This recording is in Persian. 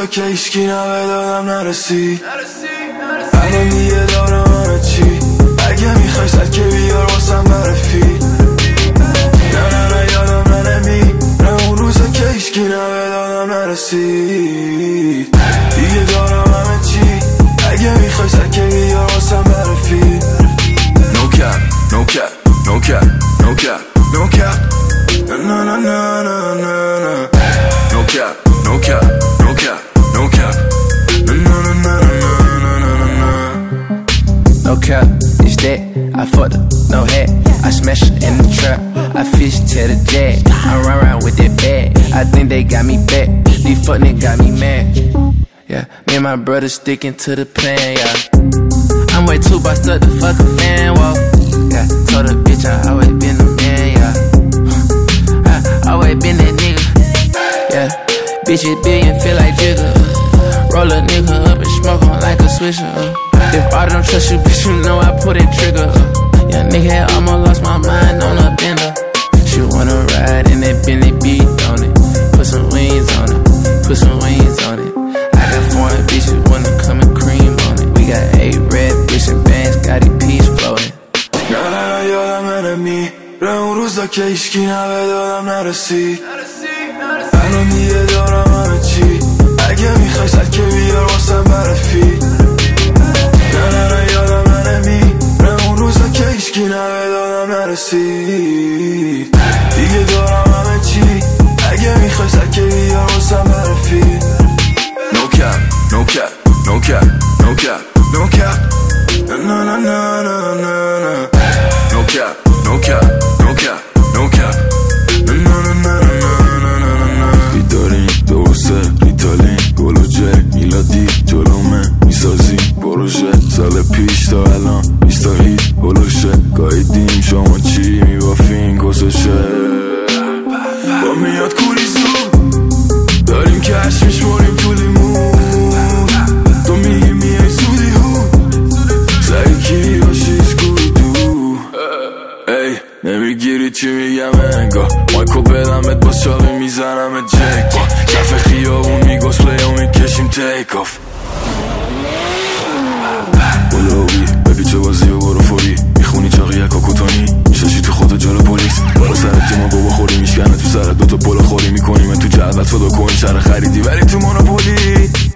که هیچکی نبدادم نرسید الان دیگه دارم همه چی اگه میخوای سکه بیار واسم برفی نه یادم نه اون روزا که هیچکی نبدادم نرسید دیگه دارم همه چی اگه میخوای سکه بیار واسم برفی No cap, no cap, no cap, no cap, no cap Na na na na na na No cap, no cap, no cap, no cap Na na na na na na na na No cap, it's that I fucked up, no hat I smash it in the trap I fish till the jet I run around with that bag I think they got me back These fuck niggas got me mad Yeah, me and my brother sticking to the plan, yeah I'm way too bossed up to fuck a fan, whoa Yeah, told a bitch I always been the man, yeah I always been that nigga Yeah, bitches billion feel like Jigga Roll a nigga up and smoke on like a swisher If I don't trust you, bitch, you know I pull that trigger Young nigga had almost lost my mind on a bender She wanna ride in that Bentley beat on it Put some wings on it, put some wings on it I got foreign bitches wanna come and cream on it We got 8 red bitch and bands, got it peace floating نه یادم اون روزا که هیچکی نبدادم نرسید الان دیگه دارم همه چی اگه میخوای سکه بیار واسم برفی نه یادم نه اون روزا که هیچکی نبدادم نرسید دیگه دارم همه چی اگه میخوای سکه بیار واسم برفی No cap, no cap, no cap, no cap, no cap Na na na na na na No cap, no cap, no cap, no cap Na na na na na na na na بیداریم دوسه ریتالین گل و جک میلادی جلومه میسازیم پروژه سال پیش تا الان 20 تا هیت هلوشه گایدیم شما چی میبافین گذاشه با میاد کوری زود داریم کش میشماریم تو لیمون تو میگی میای زودی هو سعی کی باشی اسکوی دو ای نمیگیری چی میگم انگار مایکو بدمت باز چاقی میزنم جک با کف خیابون میگسله و میکشیم تیک آف بلاوی ببی چه بازی و برو فوری میخونی چاقی اکا کتانی میشاشی تو خود جلو پلیس برا سر تیما بابا خوری میشکنه تو سرت دوتا پلا خوری میکنیم تو جعبت فدا کنی شهر خریدی ولی تو مونوپولی